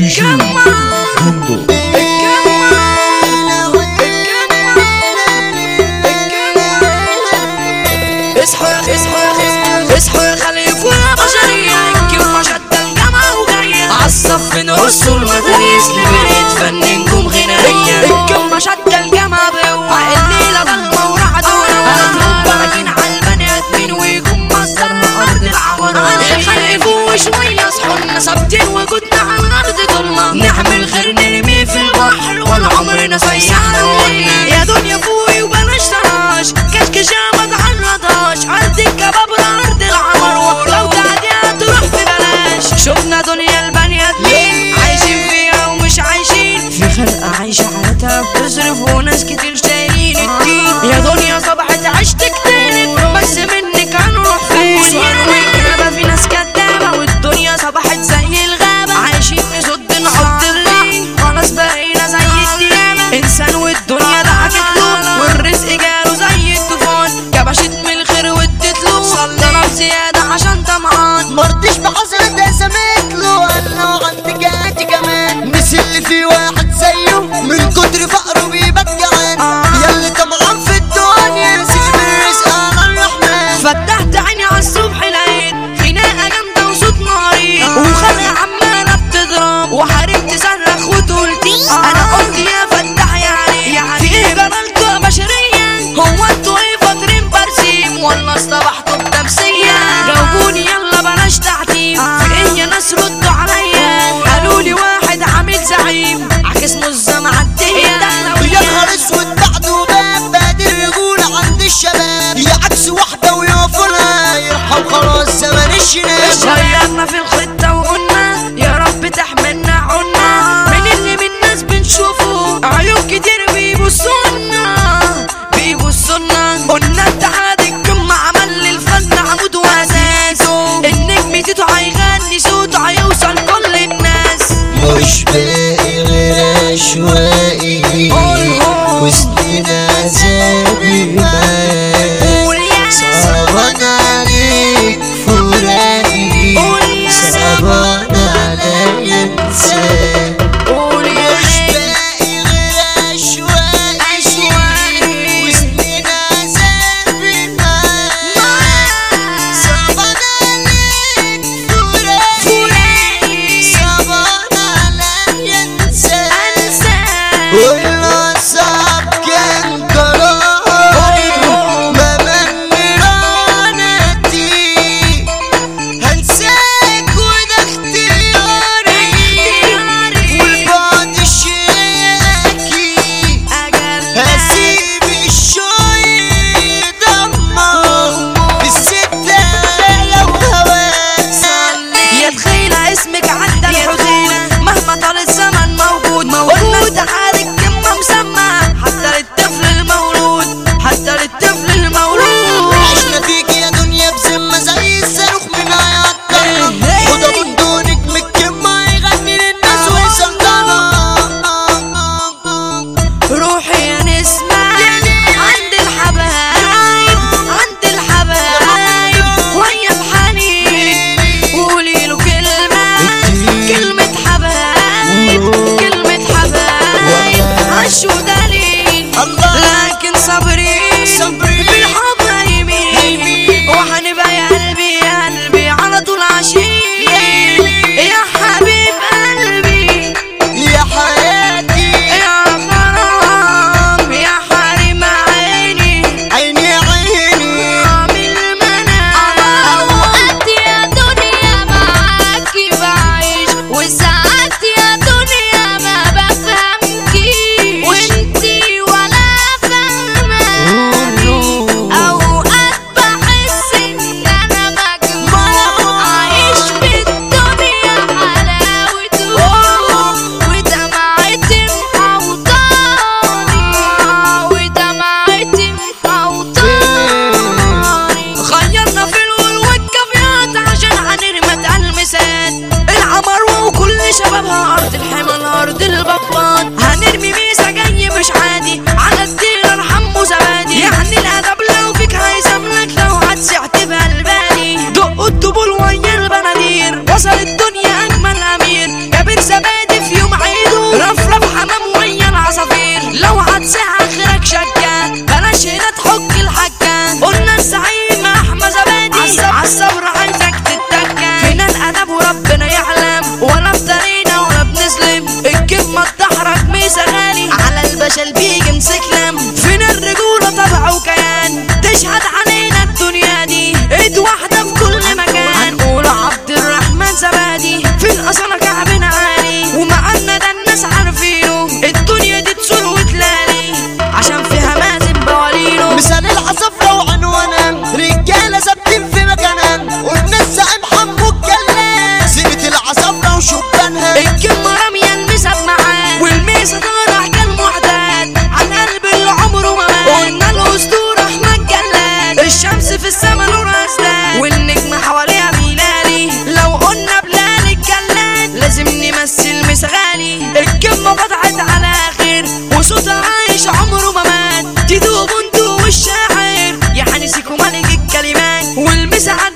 اصحوا يا خليفة يا بشرية، انكوا مشدة الجامعة وجاية عالصف نرصوا المدارس لبنات فن نجوم غنائية. انكوا مشدة الجامعة بقوة الليلة ضلمة ورعدونا، هنطلب براكين عالبني ادمين ويكون مصدرنا أرض العمران. خليفوا شوية اصحولنا ثابتين وجودنا عالأرض ضلمة، نعمل خير نرميه في البحر ولا عمرنا سيحنا. يا دنيا فوقي وبلاش تراش كشكشة ما تعرضهاش، أرض الكبابرة أرض العمر لو تعديها تروح في بلاش. شفنا دنيا البني آدمين عايشين فيها ومش عايشين، في خلقة عايشة حياتها بتصرف وناس كتير شايلين الدين. يا دنيا صبحت عشت كتير بس منك هنروح فين؟ والغابة في ناس كدابة والدنيا صبحت زي الغابة، عايشين نصد نحط الرين خلاص بقينا زي الديابة. إنسان والدنيا ضحكت له والرزق جاله زي الطوفان، كبشت من الخير وادتله طلب زيادة عشان طمعان. مرضيش بحسرة قسمت له انا عندك انت كمان، مثل في واحد زيه من كتر فقره بيبقى جعان. ياللي طمعان في الدنيا سيب الرزق على الرحمن. فتحت عيني عالصبح لقيت خناقة جامدة وصوت مريض وخلقة عمالة بتضرب وحريم تصرخ وتقول انا قلت يا فتح يعني في ايه جرالكوا يا بشرية؟ هو انتوا ايه فاطرين برسيم ولا اصطبحتوا بنفسية؟ جاوبوني يلا بلاش تعتيم، في ايه يا ناس ردوا عليا؟ قالولي واحد عامل زعيم عكس مزة معدية. يا نهار اسود بعده باب بادي الرجولة عند الشباب، يا عكس واحدة ويقفوا لها يرحم خلاص زمن الشناب. غيرنا في الخطة وقلنا يا رب تحملنا عنا من اللي من الناس بنشوفه عيوب كتير بيبصونا قلنا اتحاد القمة عمل للفن عمود واساسه، النجم تيتو هيغني صوته هيوصل كل الناس. مش باقي غير عشوائي وسنين عذابي معاك، صعبان عليك فراقي صعبان عليا انساك. مش باقي غير عشوائي وسنين عذابي معاك، صعبان عليك فراقي صعبان عليا انساك. والأصعب كان قرار ما بين مرانتي، هنساك وده اختياري والبعد شياكي، هسيب الشوق يدمر بالستة عليا وهواك. يا تخيلة اسمك عدى الحدود مهما طال الزمن موجود قلنا اتحاد القمة مسمى حتى للطفل المولود عشنا فيك يا دنيا بذمة زي الصاروخ من عياطنا، وده من دونك من القمة يغني للناس ويسلطنا. روحي يا نسمة عند الحبايب ويا بحنين قولي له كلمة حبايب عش ودليل لكن صبرين بالحب يمين وحنبقى يا قلبي على طول عايشين. يا حبيب قلبي يا حياتي يا غرام يا حريم عيني من المنام. أوقات يا دنيا معاكي بعيش وساعات يا دنيا ما بفهمكيش وانتي ولا فاهمة. أوقات بحس إن أنا مجنون عايش في الدنيا حلاوته ودمعتي محوطاني. غيرنا في الول والكافيات عشان هنرمى المسات العمر وكل شبابها أرض الحمل أرض البطال. هنرمي ميسا جاي مش عادي على الديلر حمو زبادي، يعني الأدب لو فيك هيساملك لو هتسعت بالبالي. دقوا الطبول ويا البنادير وصل الدنيا أجمل أمير كبير زبادي تشهد علينا الدنيا دي ايد واحدة في كل مكان. هنقول عبد الرحمن زبادي في الأصالة كعبنا عالي ومعنا ده الناس عارفينه. الدنيا دي تسور وتلالي عشان فيها مازن بوالينه. مثال العصفرة وعنوانها رجالة ثابتين في مكانها والناس محمو الجلاد. سيرة العصفرة وشبانها الكلمة رامية الميزة بمعاد والميزة طالع كالمعدات عن قلب اللي عمره ما مات. قلنا الأسطورة أحمد جلاد الشمس في السما نورها ازداد والنجم حواليها بيلالي. لو قلنا بلال الجلاد لازم نمثل مسغالي. الكلمة بضعت على خير وصوتها عايش عمره ما مات. تدوب انتو والشاعر يا حنسيكوا ملك الكلمات والمسا